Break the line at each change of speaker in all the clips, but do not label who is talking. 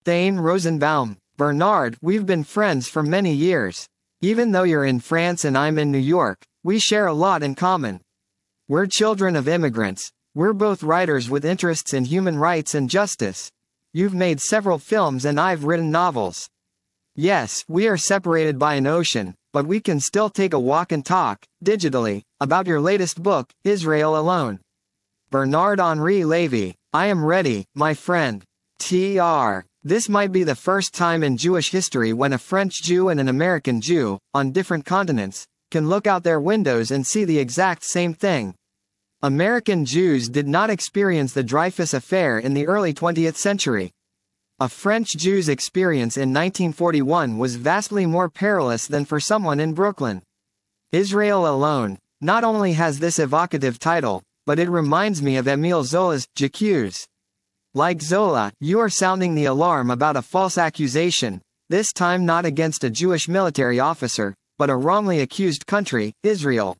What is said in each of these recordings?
Thane Rosenbaum. Bernard, we've been friends for many years. Even though you're in France and I'm in New York, we share a lot in common. We're children of immigrants. We're both writers with interests in human rights and justice. You've made several films and I've written novels. Yes, we are separated by an ocean, but we can still take a walk and talk, digitally, about your latest book, Israel Alone. Bernard-Henri Lévy. I am ready, my friend. Tr. This might be the first time in Jewish history when a French Jew and an American Jew, on different continents, can look out their windows and see the exact same thing. American Jews did not experience the Dreyfus Affair in the early 20th century. A French Jew's experience in 1941 was vastly more perilous than for someone in Brooklyn. Israel Alone not only has this evocative title, but it reminds me of Émile Zola's J'accuse. Like Zola, you are sounding the alarm about a false accusation, this time not against a Jewish military officer, but a wrongly accused country, Israel.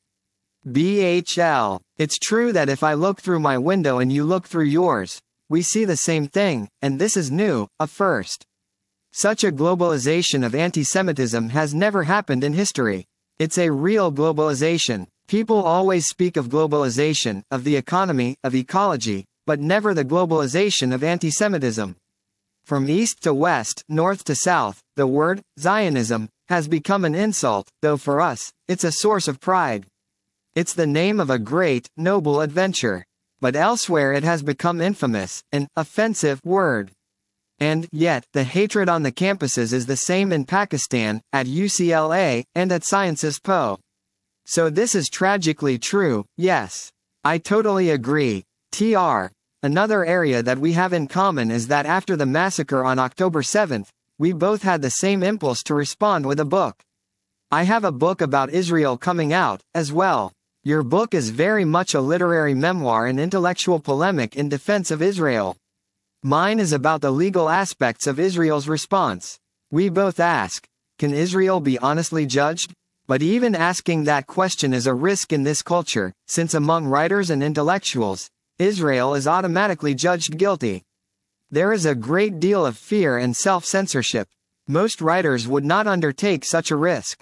BHL. It's true that if I look through my window and you look through yours, we see the same thing, and this is new, a first. Such a globalization of anti-Semitism has never happened in history. It's a real globalization. People always speak of globalization, of the economy, of ecology, but never the globalization of anti-Semitism. From east to west, north to south, the word, Zionism, has become an insult, though for us, it's a source of pride. It's the name of a great, noble adventure. But elsewhere it has become infamous, an offensive word. And, yet, the hatred on the campuses is the same in Pakistan, at UCLA, and at Sciences Po. So this is tragically true, yes. I totally agree. Tr. Another area that we have in common is that after the massacre on October 7th, we both had the same impulse to respond with a book. I have a book about Israel coming out, as well. Your book is very much a literary memoir and intellectual polemic in defense of Israel. Mine is about the legal aspects of Israel's response. We both ask, can Israel be honestly judged? But even asking that question is a risk in this culture, since among writers and intellectuals, Israel is automatically judged guilty. There is a great deal of fear and self-censorship. Most writers would not undertake such a risk.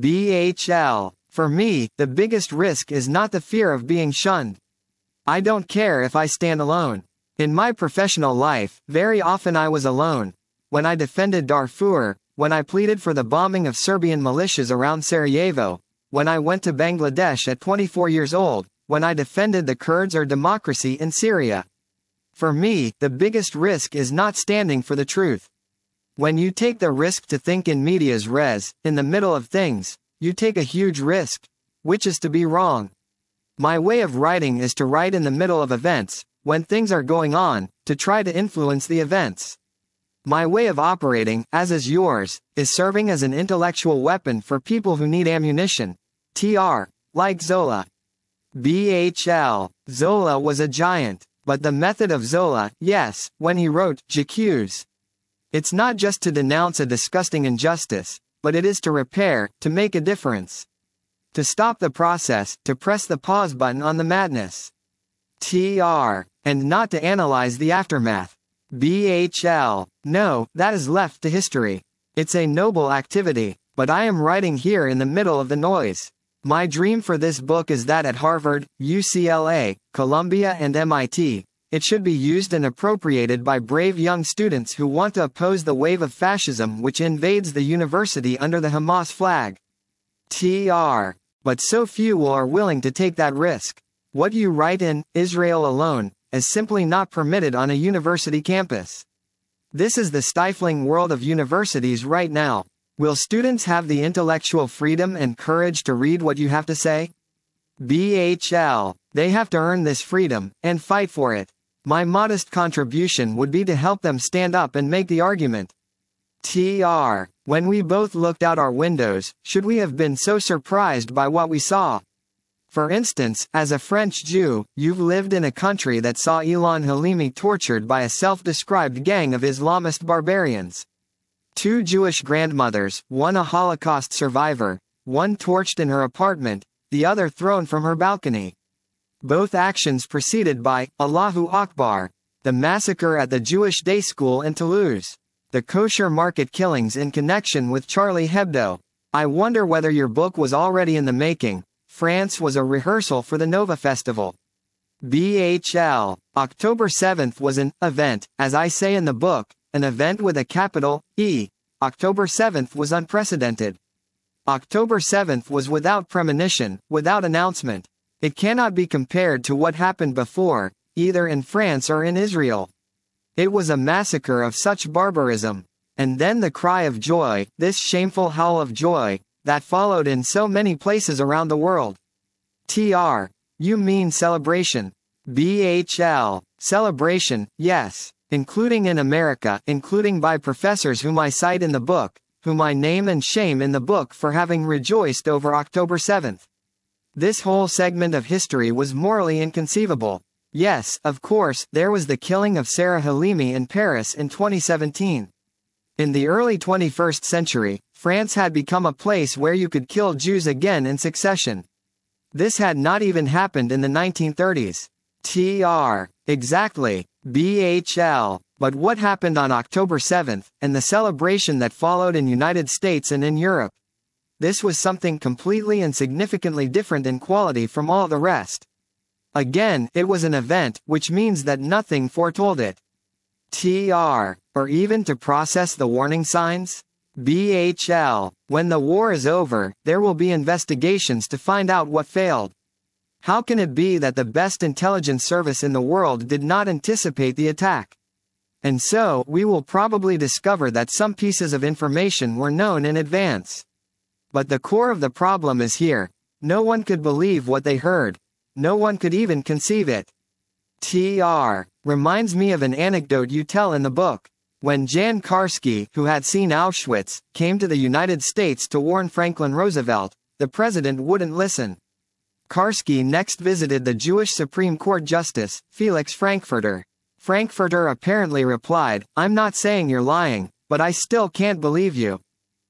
BHL. For me, the biggest risk is not the fear of being shunned. I don't care if I stand alone. In my professional life, very often I was alone. When I defended Darfur, when I pleaded for the bombing of Serbian militias around Sarajevo, when I went to Bangladesh at 24 years old, when I defended the Kurds or democracy in Syria. For me, the biggest risk is not standing for the truth. When you take the risk to think in medias res, in the middle of things, you take a huge risk, which is to be wrong. My way of writing is to write in the middle of events, when things are going on, to try to influence the events. My way of operating, as is yours, is serving as an intellectual weapon for people who need ammunition. Tr. Like Zola. BHL. Zola was a giant, but the method of Zola, yes, when he wrote J'accuse. It's not just to denounce a disgusting injustice, but it is to repair, to make a difference. To stop the process, to press the pause button on the madness. Tr. And not to analyze the aftermath. BHL. No, that is left to history. It's a noble activity, but I am writing here in the middle of the noise. My dream for this book is that at Harvard, UCLA, Columbia and MIT, it should be used and appropriated by brave young students who want to oppose the wave of fascism which invades the university under the Hamas flag. Tr. But so few are willing to take that risk. What you write in Israel Alone is simply not permitted on a university campus. This is the stifling world of universities right now. Will students have the intellectual freedom and courage to read what you have to say? BHL. They have to earn this freedom, and fight for it. My modest contribution would be to help them stand up and make the argument. Tr. When we both looked out our windows, should we have been so surprised by what we saw? For instance, as a French Jew, you've lived in a country that saw Ilan Halimi tortured by a self-described gang of Islamist barbarians. 2 Jewish grandmothers, one a Holocaust survivor, one torched in her apartment, the other thrown from her balcony. Both actions preceded by Allahu Akbar, the massacre at the Jewish day school in Toulouse. The kosher market killings in connection with Charlie Hebdo. I wonder whether your book was already in the making. France was a rehearsal for the Nova Festival. BHL. October 7th was an event, as I say in the book, an event with a capital E. October 7th was unprecedented. October 7th was without premonition, without announcement. It cannot be compared to what happened before, either in France or in Israel. It was a massacre of such barbarism. And then the cry of joy, this shameful howl of joy, that followed in so many places around the world. TR. You mean celebration. BHL. Celebration, yes. Including in America, including by professors whom I cite in the book, whom I name and shame in the book for having rejoiced over October 7th. This whole segment of history was morally inconceivable. Yes, of course, there was the killing of Sarah Halimi in Paris in 2017. In the early 21st century, France had become a place where you could kill Jews again in succession. This had not even happened in the 1930s. TR. Exactly. BHL. But what happened on October 7th, and the celebration that followed in United States and in Europe? This was something completely and significantly different in quality from all the rest. Again, it was an event, which means that nothing foretold it. TR. Or even to process the warning signs? BHL. When the war is over, there will be investigations to find out what failed. How can it be that the best intelligence service in the world did not anticipate the attack? And so, we will probably discover that some pieces of information were known in advance. But the core of the problem is here. No one could believe what they heard. No one could even conceive it. TR. Reminds me of an anecdote you tell in the book. When Jan Karski, who had seen Auschwitz, came to the United States to warn Franklin Roosevelt, the president wouldn't listen. Karski next visited the Jewish Supreme Court Justice, Felix Frankfurter. Frankfurter apparently replied, "I'm not saying you're lying, but I still can't believe you."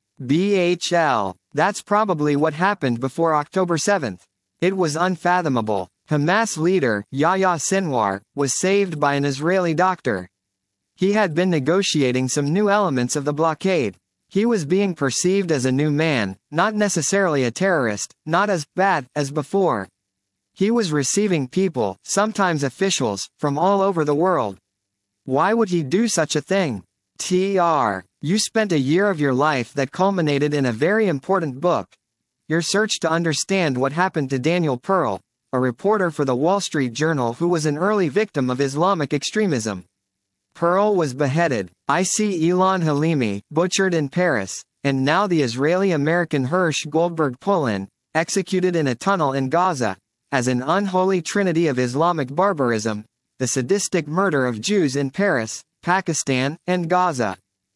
BHL. That's probably what happened before October 7th. It was unfathomable. Hamas leader, Yahya Sinwar, was saved by an Israeli doctor. He had been negotiating some new elements of the blockade. He was being perceived as a new man, not necessarily a terrorist, not as bad as before. He was receiving people, sometimes officials, from all over the world. Why would he do such a thing? TR. You spent a year of your life that culminated in a very important book. Your search to understand what happened to Daniel Pearl, a reporter for the Wall Street Journal who was an early victim of Islamic extremism. Pearl was beheaded. I see Ilan Halimi, butchered in Paris, and now the Israeli-American Hirsch Goldberg Polin, executed in a tunnel in Gaza, as an unholy trinity of Islamic barbarism, the sadistic murder of Jews in Paris, Pakistan, and Gaza.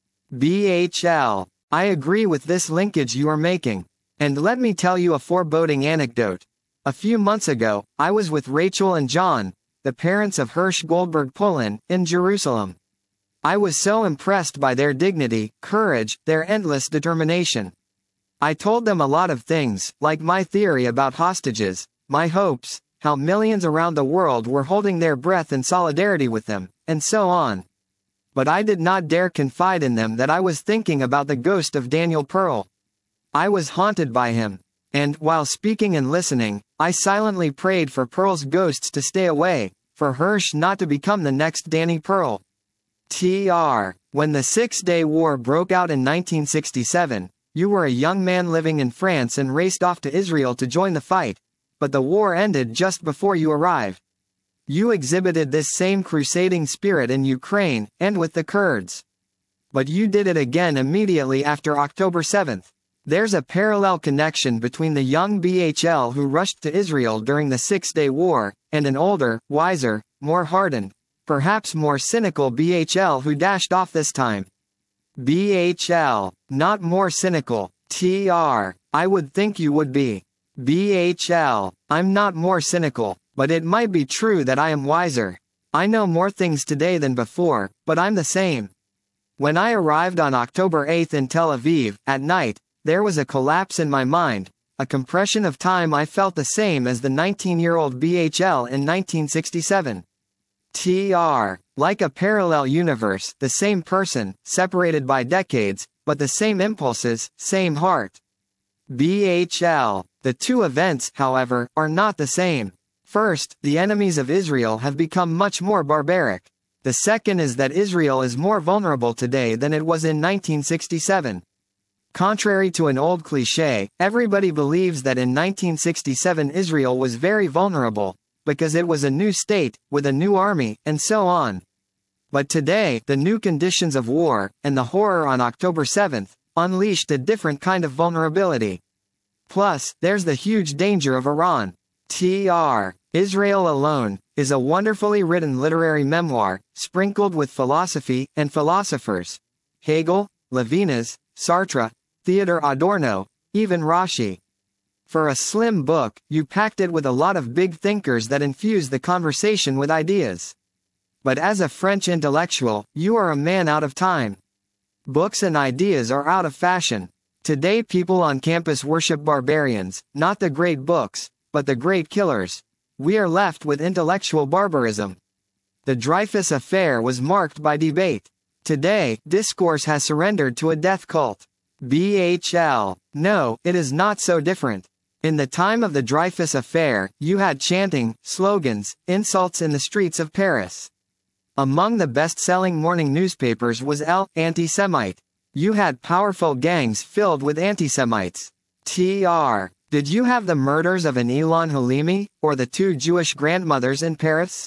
BHL. I agree with this linkage you are making. And let me tell you a foreboding anecdote. A few months ago, I was with Rachel and John, the parents of Hirsch Goldberg Polin, in Jerusalem. I was so impressed by their dignity, courage, their endless determination. I told them a lot of things, like my theory about hostages, my hopes, how millions around the world were holding their breath in solidarity with them, and so on. But I did not dare confide in them that I was thinking about the ghost of Daniel Pearl. I was haunted by him. And, while speaking and listening, I silently prayed for Pearl's ghosts to stay away, for Hirsch not to become the next Danny Pearl. TR. When the Six-Day War broke out in 1967, you were a young man living in France and raced off to Israel to join the fight. But the war ended just before you arrived. You exhibited this same crusading spirit in Ukraine, and with the Kurds. But you did it again immediately after October 7th. There's a parallel connection between the young BHL who rushed to Israel during the Six-Day War, and an older, wiser, more hardened, perhaps more cynical BHL who dashed off this time. BHL. Not more cynical. TR. I would think you would be. BHL. I'm not more cynical, but it might be true that I am wiser. I know more things today than before, but I'm the same. When I arrived on October 8th in Tel Aviv, at night, there was a collapse in my mind, a compression of time. I felt the same as the 19-year-old BHL in 1967. TR. Like a parallel universe, the same person, separated by decades, but the same impulses, same heart. BHL. The two events, however, are not the same. First, the enemies of Israel have become much more barbaric. The second is that Israel is more vulnerable today than it was in 1967. Contrary to an old cliché, everybody believes that in 1967 Israel was very vulnerable, because it was a new state, with a new army, and so on. But today, the new conditions of war, and the horror on October 7th, unleashed a different kind of vulnerability. Plus, there's the huge danger of Iran. TR. Israel Alone is a wonderfully written literary memoir, sprinkled with philosophy and philosophers. Hegel, Levinas, Sartre, Theodor Adorno, even Rashi. For a slim book, you packed it with a lot of big thinkers that infuse the conversation with ideas. But as a French intellectual, you are a man out of time. Books and ideas are out of fashion. Today people on campus worship barbarians, not the great books, but the great killers. We are left with intellectual barbarism. The Dreyfus Affair was marked by debate. Today, discourse has surrendered to a death cult. BHL. No, it is not so different. In the time of the Dreyfus Affair, you had chanting, slogans, insults in the streets of Paris. Among the best-selling morning newspapers was El Anti-Semite. You had powerful gangs filled with anti-Semites. TR. Did you have the murders of an Ilan Halimi, or the two Jewish grandmothers in Paris?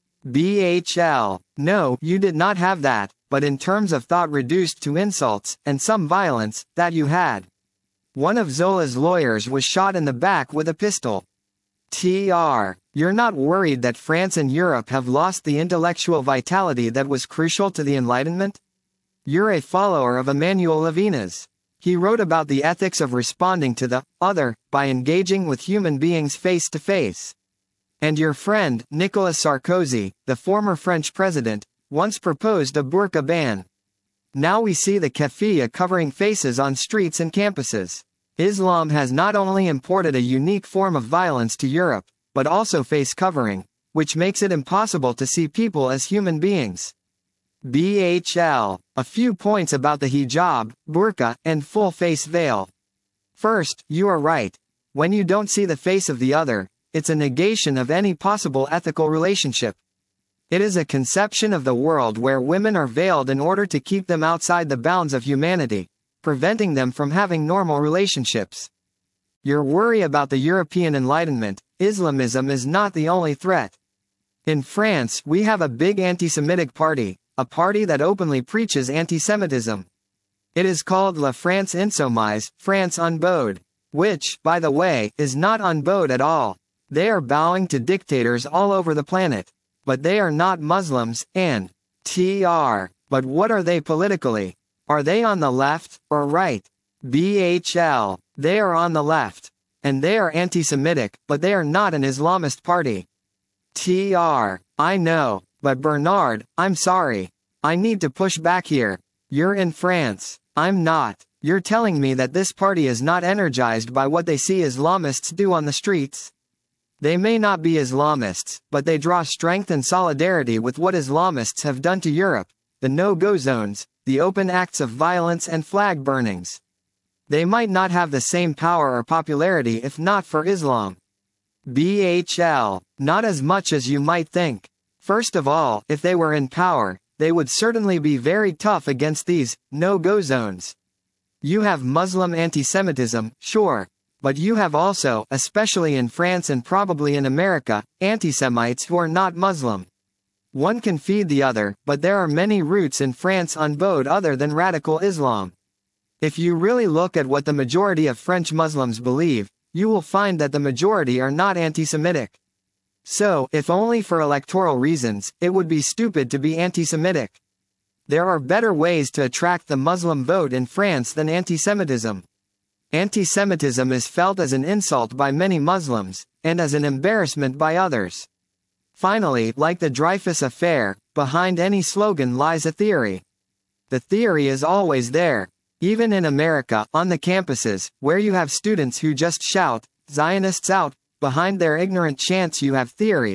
BHL. No, you did not have that, but in terms of thought reduced to insults, and some violence, that you had. One of Zola's lawyers was shot in the back with a pistol. TR. You're not worried that France and Europe have lost the intellectual vitality that was crucial to the Enlightenment? You're a follower of Emmanuel Levinas. He wrote about the ethics of responding to the other by engaging with human beings face to face. And your friend, Nicolas Sarkozy, the former French president, once proposed a burqa ban. Now we see the keffiyeh covering faces on streets and campuses. Islam has not only imported a unique form of violence to Europe, but also face covering, which makes it impossible to see people as human beings. BHL. A few points about the hijab, burqa, and full-face veil. First, you are right. When you don't see the face of the other, it's a negation of any possible ethical relationship. It is a conception of the world where women are veiled in order to keep them outside the bounds of humanity, preventing them from having normal relationships. Your worry about the European Enlightenment, Islamism is not the only threat. In France, we have a big anti-Semitic party, a party that openly preaches anti-Semitism. It is called La France Insoumise, France Unbowed, which, by the way, is not unbowed at all. They are bowing to dictators all over the planet. But they are not Muslims, and TR. But what are they politically? Are they on the left, or right? BHL. They are on the left. And they are anti-Semitic, but they are not an Islamist party. TR. I know, but Bernard, I'm sorry. I need to push back here. You're in France. I'm not. You're telling me that this party is not energized by what they see Islamists do on the streets? They may not be Islamists, but they draw strength and solidarity with what Islamists have done to Europe, the no-go zones, the open acts of violence and flag burnings. They might not have the same power or popularity if not for Islam. BHL. Not as much as you might think. First of all, if they were in power, they would certainly be very tough against these no-go zones. You have Muslim anti-Semitism, sure. But you have also, especially in France and probably in America, anti-Semites who are not Muslim. One can feed the other, but there are many roots in France unbowed other than radical Islam. If you really look at what the majority of French Muslims believe, you will find that the majority are not anti-Semitic. So, if only for electoral reasons, it would be stupid to be anti-Semitic. There are better ways to attract the Muslim vote in France than anti-Semitism. Anti-Semitism is felt as an insult by many Muslims, and as an embarrassment by others. Finally, like the Dreyfus Affair, behind any slogan lies a theory. The theory is always there. Even in America, on the campuses, where you have students who just shout, Zionists out, behind their ignorant chants you have theories,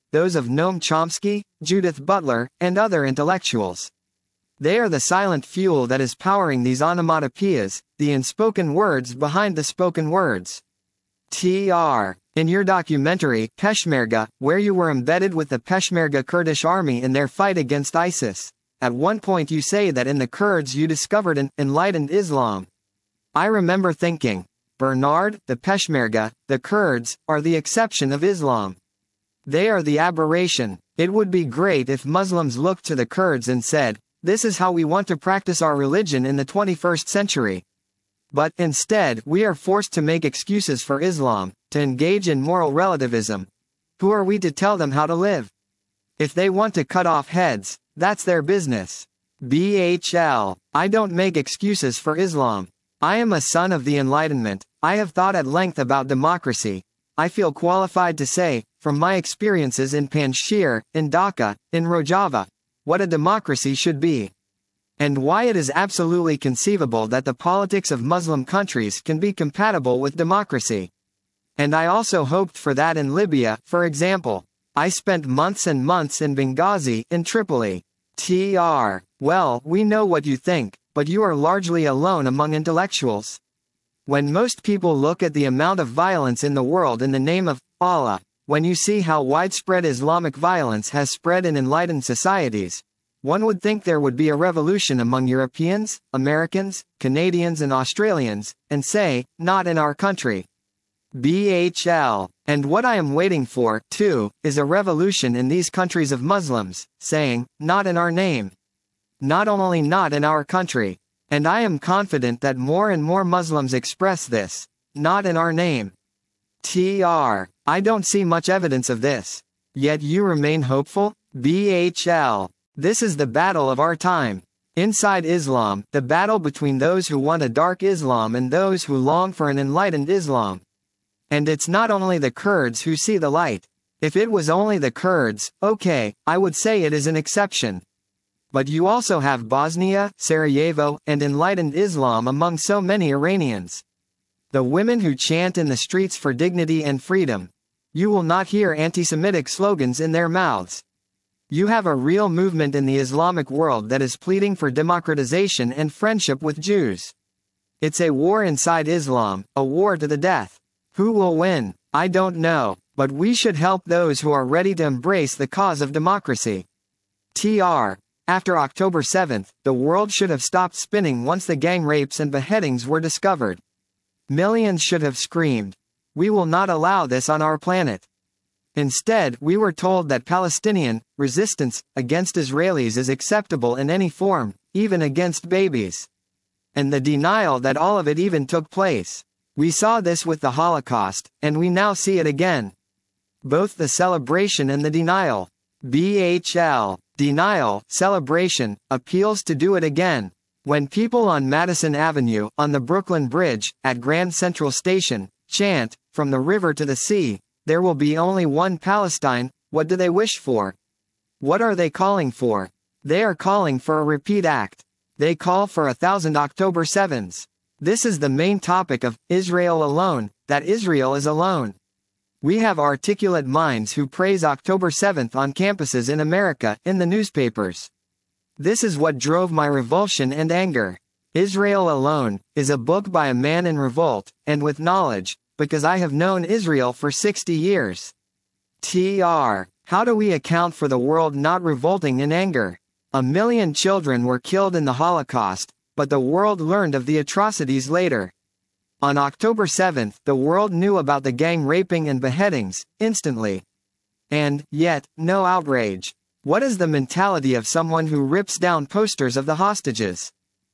those of Noam Chomsky, Judith Butler, and other intellectuals. They are the silent fuel that is powering these onomatopoeias, the unspoken words behind the spoken words. Tr. In your documentary, Peshmerga, where you were embedded with the Peshmerga Kurdish army in their fight against ISIS, at one point you say that in the Kurds you discovered an enlightened Islam. I remember thinking, Bernard, the Peshmerga, the Kurds, are the exception of Islam. They are the aberration. It would be great if Muslims looked to the Kurds and said, this is how we want to practice our religion in the 21st century. But, instead, we are forced to make excuses for Islam, to engage in moral relativism. Who are we to tell them how to live? If they want to cut off heads, that's their business. BHL. I don't make excuses for Islam. I am a son of the Enlightenment. I have thought at length about democracy. I feel qualified to say, from my experiences in Panjshir, in Dhaka, in Rojava, what a democracy should be. And why it is absolutely conceivable that the politics of Muslim countries can be compatible with democracy. And I also hoped for that in Libya, for example. I spent months and months in Benghazi, in Tripoli. Tr. Well, we know what you think, but you are largely alone among intellectuals. When most people look at the amount of violence in the world in the name of Allah, when you see how widespread Islamic violence has spread in enlightened societies, one would think there would be a revolution among Europeans, Americans, Canadians and Australians, and say, not in our country. BHL. And what I am waiting for, too, is a revolution in these countries of Muslims, saying, not in our name. Not only not in our country. And I am confident that more and more Muslims express this, not in our name. Tr. I don't see much evidence of this. Yet you remain hopeful? BHL. This is the battle of our time. Inside Islam, the battle between those who want a dark Islam and those who long for an enlightened Islam. And it's not only the Kurds who see the light. If it was only the Kurds, okay, I would say it is an exception. But you also have Bosnia, Sarajevo, and enlightened Islam among so many Iranians. The women who chant in the streets for dignity and freedom. You will not hear anti-Semitic slogans in their mouths. You have a real movement in the Islamic world that is pleading for democratization and friendship with Jews. It's a war inside Islam, a war to the death. Who will win? I don't know, but we should help those who are ready to embrace the cause of democracy. Tr. After October 7th, the world should have stopped spinning once the gang rapes and beheadings were discovered. Millions should have screamed. We will not allow this on our planet. Instead, we were told that Palestinian resistance against Israelis is acceptable in any form, even against babies. And the denial that all of it even took place. We saw this with the Holocaust, and we now see it again. Both the celebration and the denial. BHL. Denial, celebration, appeals to do it again. When people on Madison Avenue, on the Brooklyn Bridge, at Grand Central Station, chant, from the river to the sea, there will be only one Palestine, what do they wish for? What are they calling for? They are calling for a repeat act. They call for 1,000 October 7s. This is the main topic of Israel alone, that Israel is alone. We have articulate minds who praise October 7th on campuses in America, in the newspapers. This is what drove my revulsion and anger. Israel Alone is a book by a man in revolt, and with knowledge, because I have known Israel for 60 years. Tr. How do we account for the world not revolting in anger? 1 million children were killed in the Holocaust, but the world learned of the atrocities later. On October 7th, the world knew about the gang raping and beheadings, instantly. And, yet, no outrage. What is the mentality of someone who rips down posters of the hostages?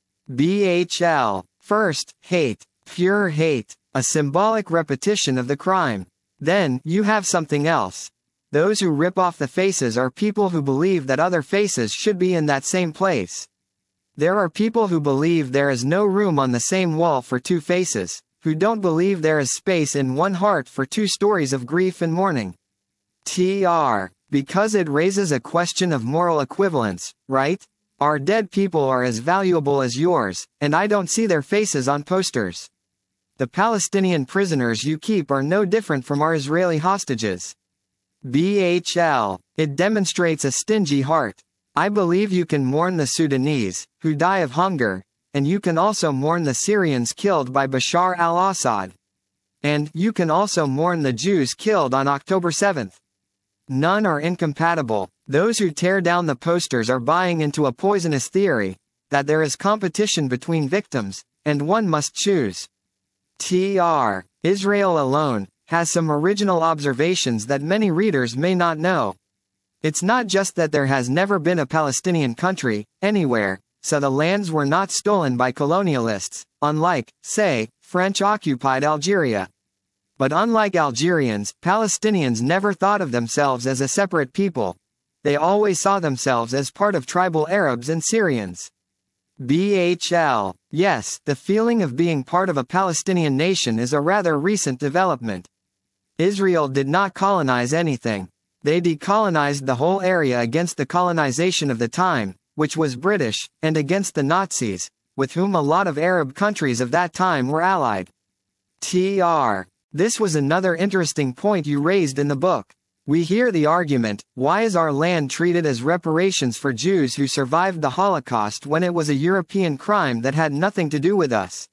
BHL. First, hate. Pure hate. A symbolic repetition of the crime. Then, you have something else. Those who rip off the faces are people who believe that other faces should be in that same place. There are people who believe there is no room on the same wall for two faces, who don't believe there is space in one heart for two stories of grief and mourning. Tr. Because it raises a question of moral equivalence, right? Our dead people are as valuable as yours, and I don't see their faces on posters. The Palestinian prisoners you keep are no different from our Israeli hostages. BHL. It demonstrates a stingy heart. I believe you can mourn the Sudanese, who die of hunger, and you can also mourn the Syrians killed by Bashar al-Assad. And you can also mourn the Jews killed on October 7th. None are incompatible. Those who tear down the posters are buying into a poisonous theory, that there is competition between victims, and one must choose. Tr. Israel Alone has some original observations that many readers may not know. It's not just that there has never been a Palestinian country, anywhere, so the lands were not stolen by colonialists, unlike, say, French-occupied Algeria. But unlike Algerians, Palestinians never thought of themselves as a separate people. They always saw themselves as part of tribal Arabs and Syrians. BHL. Yes, the feeling of being part of a Palestinian nation is a rather recent development. Israel did not colonize anything. They decolonized the whole area against the colonization of the time, which was British, and against the Nazis, with whom a lot of Arab countries of that time were allied. Tr. This was another interesting point you raised in the book. We hear the argument, why is our land treated as reparations for Jews who survived the Holocaust when it was a European crime that had nothing to do with us?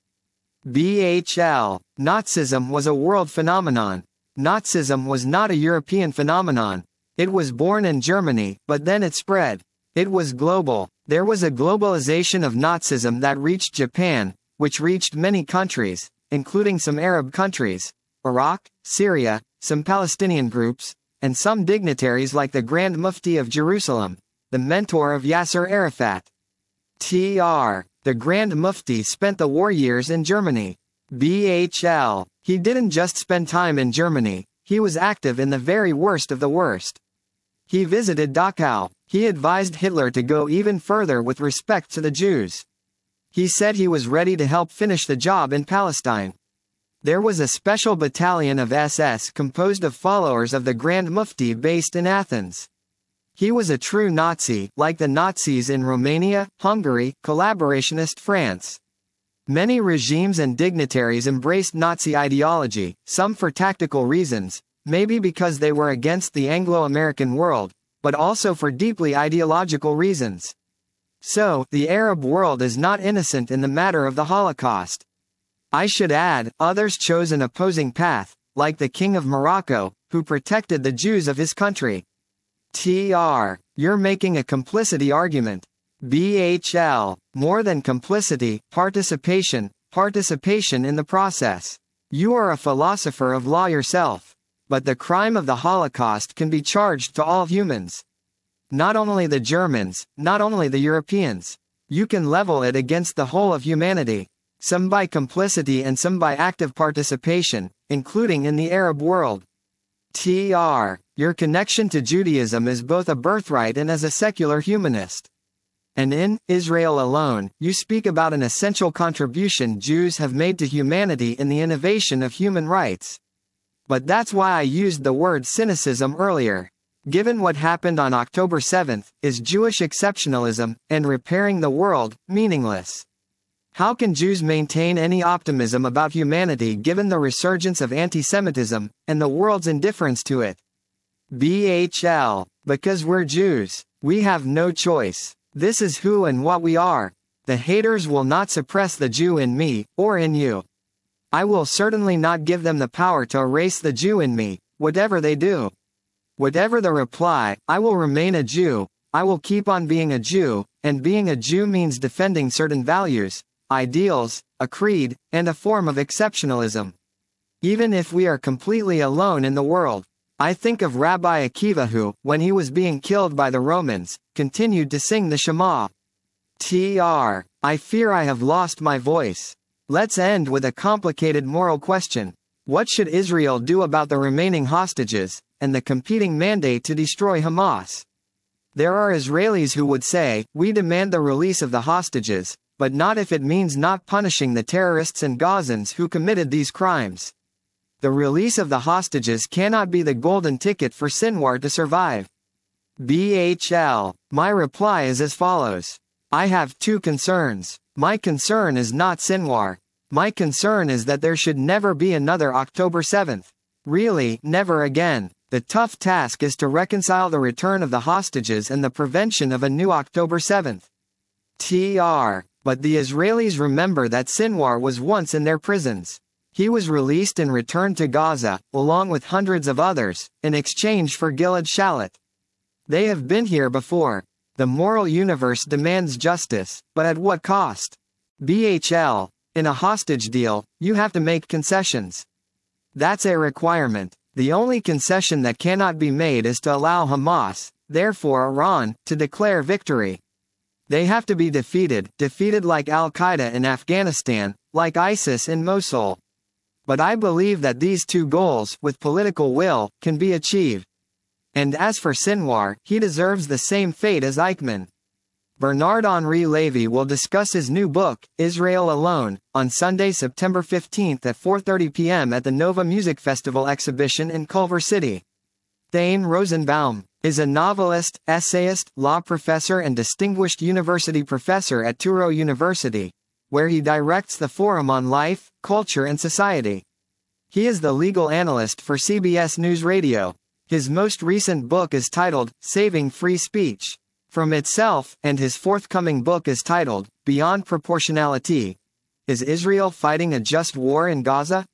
BHL. Nazism was a world phenomenon. Nazism was not a European phenomenon. It was born in Germany, but then it spread. It was global. There was a globalization of Nazism that reached Japan, which reached many countries, including some Arab countries, Iraq, Syria, some Palestinian groups, and some dignitaries like the Grand Mufti of Jerusalem, the mentor of Yasser Arafat. Tr. The Grand Mufti spent the war years in Germany. BHL. He didn't just spend time in Germany, he was active in the very worst of the worst. He visited Dachau. He advised Hitler to go even further with respect to the Jews. He said he was ready to help finish the job in Palestine. There was a special battalion of SS composed of followers of the Grand Mufti based in Athens. He was a true Nazi, like the Nazis in Romania, Hungary, collaborationist France. Many regimes and dignitaries embraced Nazi ideology, some for tactical reasons, maybe because they were against the Anglo-American world, but also for deeply ideological reasons. So, the Arab world is not innocent in the matter of the Holocaust. I should add, others chose an opposing path, like the King of Morocco, who protected the Jews of his country. Tr. You're making a complicity argument. BHL. More than complicity, participation in the process. You are a philosopher of law yourself. But the crime of the Holocaust can be charged to all humans. Not only the Germans, not only the Europeans. You can level it against the whole of humanity. Some by complicity and some by active participation, including in the Arab world. Tr. Your connection to Judaism is both a birthright and as a secular humanist. And in Israel Alone, you speak about an essential contribution Jews have made to humanity in the innovation of human rights. But that's why I used the word cynicism earlier. Given what happened on October 7th, is Jewish exceptionalism, and repairing the world, meaningless? How can Jews maintain any optimism about humanity given the resurgence of anti-Semitism, and the world's indifference to it? BHL. Because we're Jews. We have no choice. This is who and what we are. The haters will not suppress the Jew in me, or in you. I will certainly not give them the power to erase the Jew in me, whatever they do. Whatever the reply, I will remain a Jew, I will keep on being a Jew, and being a Jew means defending certain values, ideals, a creed, and a form of exceptionalism. Even if we are completely alone in the world. I think of Rabbi Akiva who, when he was being killed by the Romans, continued to sing the Shema. Tr. I fear I have lost my voice. Let's end with a complicated moral question. What should Israel do about the remaining hostages, and the competing mandate to destroy Hamas? There are Israelis who would say, we demand the release of the hostages, but not if it means not punishing the terrorists and Gazans who committed these crimes. The release of the hostages cannot be the golden ticket for Sinwar to survive. BHL. My reply is as follows. I have two concerns. My concern is not Sinwar. My concern is that there should never be another October 7th. Really, never again. The tough task is to reconcile the return of the hostages and the prevention of a new October 7th. But the Israelis remember that Sinwar was once in their prisons. He was released and returned to Gaza, along with hundreds of others, in exchange for Gilad Shalit. They have been here before. The moral universe demands justice, but at what cost? BHL. In a hostage deal, you have to make concessions. That's a requirement. The only concession that cannot be made is to allow Hamas, therefore Iran, to declare victory. They have to be defeated like Al-Qaeda in Afghanistan, like ISIS in Mosul. But I believe that these two goals, with political will, can be achieved. And as for Sinwar, he deserves the same fate as Eichmann. Bernard-Henri Lévy will discuss his new book, Israel Alone, on Sunday, September 15 at 4:30 p.m. at the Nova Music Festival exhibition in Culver City. Thane Rosenbaum is a novelist, essayist, law professor and distinguished university professor at Touro University, where he directs the Forum on Life, Culture and Society. He is the legal analyst for CBS News Radio. His most recent book is titled, Saving Free Speech. From Itself, and his forthcoming book is titled, Beyond Proportionality. Is Israel fighting a just war in Gaza?